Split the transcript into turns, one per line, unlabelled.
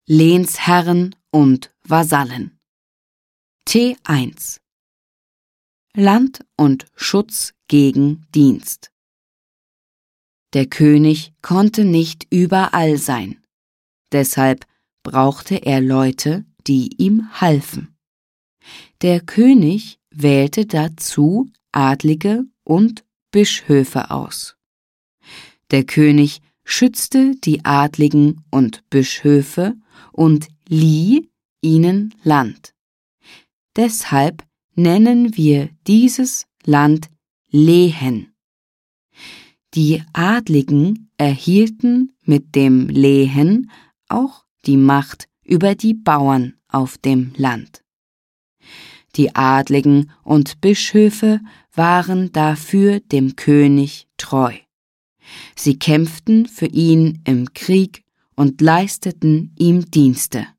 Lehnsherren und Vasallen. T1 Land und Schutz gegen Dienst. Der König konnte nicht überall sein, deshalb brauchte er Leute, die ihm halfen. Der König wählte dazu Adlige und Bischöfe aus. Der König schützte die Adligen und Bischöfe und lieh ihnen Land. Deshalb nennen wir dieses Land Lehen. Die Adligen erhielten mit dem Lehen auch die Macht über die Bauern auf dem Land. Die Adligen und Bischöfe waren dafür dem König treu. Sie kämpften für ihn im Krieg und leisteten ihm Dienste.